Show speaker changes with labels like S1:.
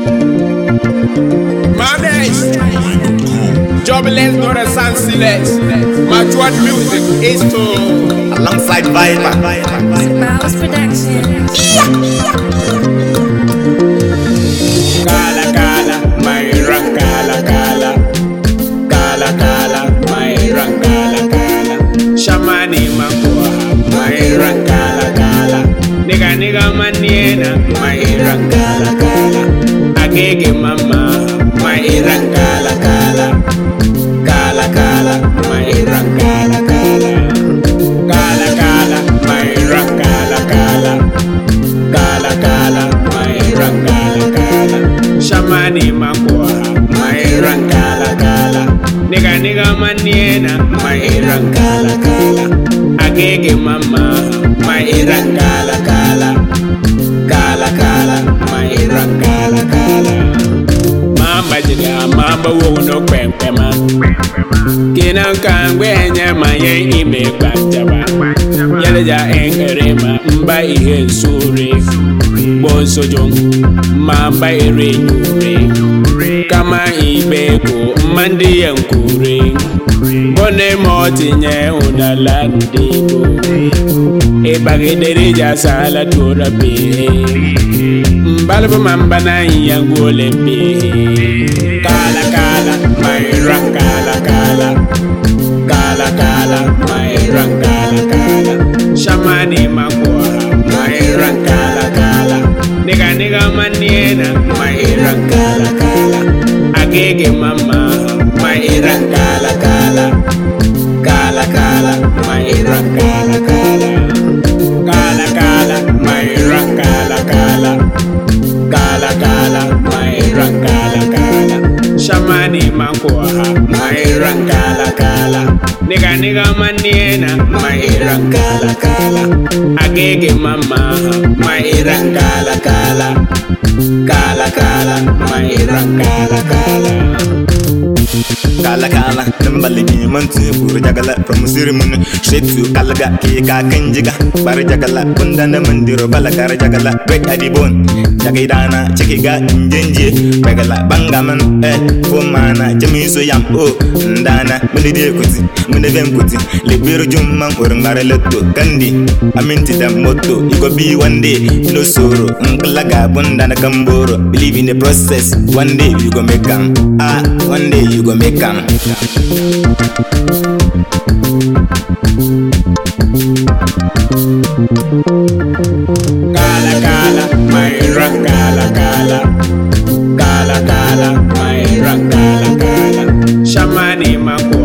S1: Mondays, jobless, not a senseless. Much what music is to
S2: alongside Viper.
S3: Mouse Production.
S1: Kala kala, my rank kala kala. Kala kala, my rank kala kala. Shamani makwa, my rank kala kala. Nigga maniena, my rank kala kala. Agege mama, my rank kala kala. Kala kala, my rank kala kala. Kala kala, my rank kala kala. Kala kala, my rank kala kala. Shamani makwa, my rank kala kala. Nigga maniena, my rank kala kala. Agege mama, my rank kala kala. Kala kala, my rank kala kala. Mamba jiga, mamba wono kwempema. Kina kangwenya maye ime kwantaba. Yaleja engerema mba ihe suri. Bonso jong mamba ere nyure. Kama ibeko mandi yankure. Bone moti nye unalandigo. Ebagederija sala tura be. Mbalbo mamba na yangole be. Kala kala, my rank kala kala. Kala kala, my rank kala kala. Shamani makwa, my rank kala kala. Nigga maniena, my rank kala kala. Agege mama, my rank kala kala. Kala kala, my rank kala kala. Kala kala, my rank kala kala. Kala kala, my rank kala kala. Shamani makwa, my rank kala kala. Nigga maniena, my rank kala kala. Agege mama, my rank kala kala. Kala kala, my rank kala kala.
S2: Kala kala, nambaligi mantu puru jagala from ceremony straight to Kalaga kika kanjiga bar jagala kundana mandiro balakara jagala break at the bone jagaidana chekiga njenje bagala bangaman fomana jamiso yam ndana munide kuti munevem kuti lebero jumman urngare letto kandi aminti da motto you go be one day no sorrow nkalaga bundana kamboro believe in the process one day you go make am one day you go make am.
S1: Kala kala, my rank kala kala. Kala kala, my rank kala kala. Shamani makwa.